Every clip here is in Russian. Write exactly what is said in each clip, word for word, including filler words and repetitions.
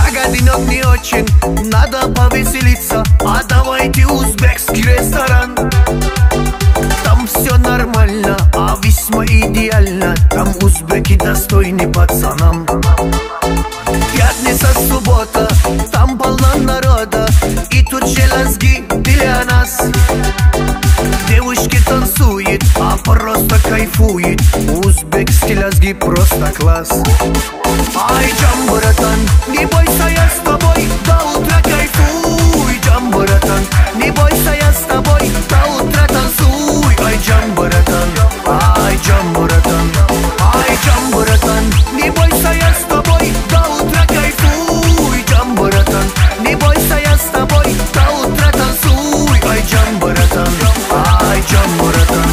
Ага, денек не очень, надо повеселиться. А давайте узбекский ресторан. Там все нормально, а весьма идеально. Там узбеки достойны пацанам. Пятница, суббота, там полно народа. И тут железки для нас. Девушки танцуют, а просто кайфуют. Узбекский лязги просто класс. Ай, джам, братан, не бойся, я с тобой. До утра кайфуй, джам, братан, не бойся, я с тобой. До утра танцуй. Ай, джам, братан, ай, джам, братан, ай, джам, братан, не бойся, я с тобой. До утра кайфуй, джам, братан, не бойся, я с тобой. До утра танцуй. Ай, джам, братан, ай, джам, братан.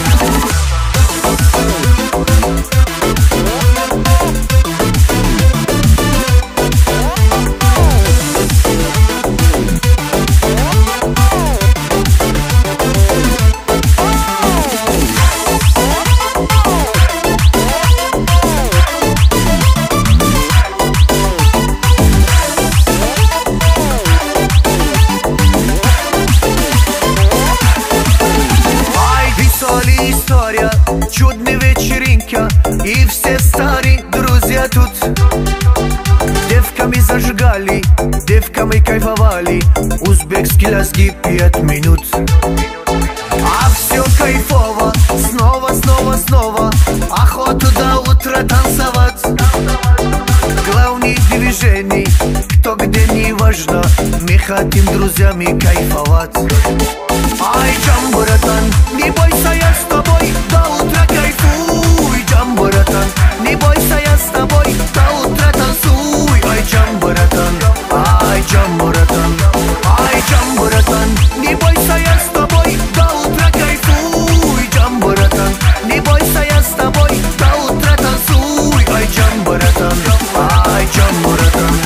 История, чудная вечеринка. И все старые друзья тут. Девками зажигали, девками кайфовали. Узбекские лязги пять минут. А все кайфово, снова, снова, снова. Охота до утра танцевать. Главное движение, кто где не важно. Мы хотим друзьями кайфовать. Ай, джам, братан, не бойся, я с тобой. До утра кайфуй, джам, братан, не бойся, я с тобой. До утра танцуй. Ай, джам, братан, ай, джам, братан, ай, джам, братан, не бойся, я с тобой. До утра кайфуй, джам, братан, не бойся, я с тобой. До утра танцуй. Ай, джам, братан, ай, джам, братан.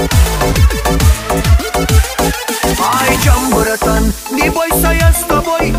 Ай, джам, братан, не бойся, я с тобой.